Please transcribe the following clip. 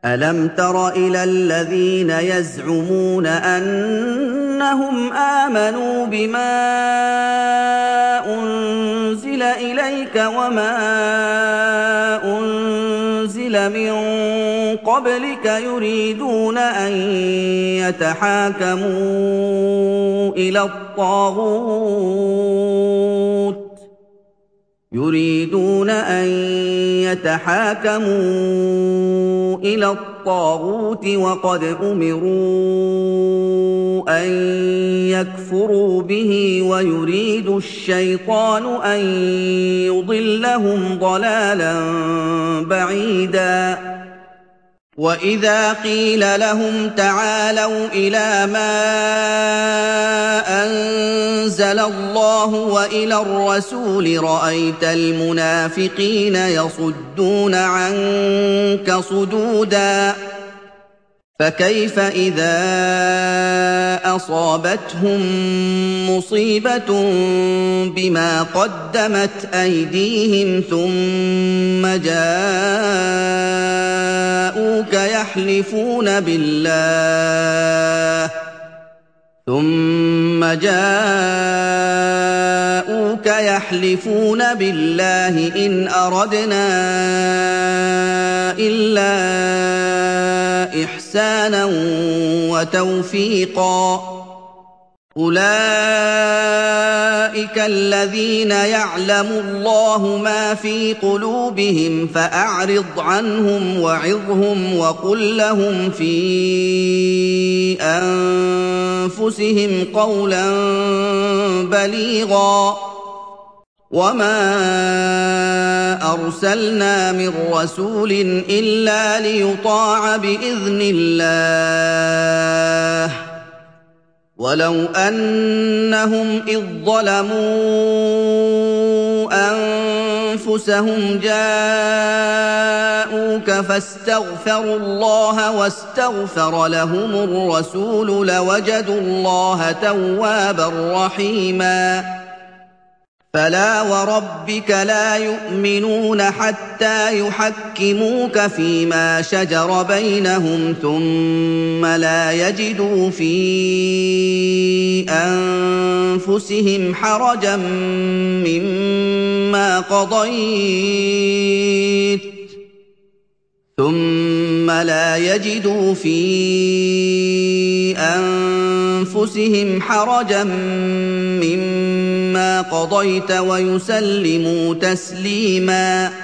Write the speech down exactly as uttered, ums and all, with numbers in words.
أَلَمْ تَرَ إِلَى الَّذِينَ يَزْعُمُونَ أَنَّهُمْ آمَنُوا بِمَا أُنزِلَ إِلَيْكَ وَمَا أُنزِلَ مِن قَبْلِكَ يُرِيدُونَ أَن يَتَحَاكَمُوا إِلَى الطَّاغُوتِ يُرِيدُونَ أَن يَتَحَاكَمُوا إِلَى الطَّاغُوتِ وَقَدْ أُمِرُوا أَن يَكْفُرُوا بِهِ وَيُرِيدُ الشَّيْطَانُ أَن يُضِلَّهُمْ ضَلَالًا بَعِيدًا وَإِذَا قِيلَ لَهُمْ تَعَالَوْا إِلَىٰ مَا أَنزَلَ اللَّهُ وَإِلَى الرَّسُولِ رَأَيْتَ الْمُنَافِقِينَ يَصُدُّونَ عَنكَ صُدُودًا فَكَيْفَ إِذَا أَصَابَتْهُم مُّصِيبَةٌ بِمَا قَدَّمَتْ أَيْدِيهِمْ ثُمَّ جَاءُوكَ يَحْلِفُونَ بِاللَّهِ ثُمَّ جَاءُوكَ يَحْلِفُونَ بِاللَّهِ إِنْ أَرَدْنَا إِلَّا إِحْسَانًا وَتَوْفِيقًا أُولَٰئِكَ الَّذِينَ يَعْلَمُ اللَّهُ مَا فِي قُلُوبِهِمْ فَأَعْرِضْ عَنْهُمْ وَعِظْهُمْ وَقُل لَّهُمْ فِي أَنفُسِهِمْ قَوْلًا بَلِيغًا وَمَا أَرْسَلْنَا مِن رَّسُولٍ إِلَّا لِيُطَاعَ بِإِذْنِ اللَّهِ وَلَوْ أَنَّهُمْ إِذ ظَّلَمُوا أَنفُسَهُمْ جَاءُوكَ فَاسْتَغْفَرُوا اللَّهَ وَاسْتَغْفَرَ لَهُمُ الرَّسُولُ لَوَجَدُوا اللَّهَ تَوَّابًا رَّحِيمًا فَلَا وَرَبِّكَ لَا يُؤْمِنُونَ حَتَّىٰ يُحَكِّمُوكَ فِيمَا شَجَرَ بَيْنَهُمْ ثُمَّ لَا يَجِدُوا فِي أَنفُسِهِمْ حَرَجًا مِّمَّا قَضَيْتَ ثُمَّ لَا يَجِدُوا فِي أَنفُسِهِمْ حَرَجًا مِّمَّا قَضَيْتَ وَيُسَلِّمُوا تَسْلِيمًا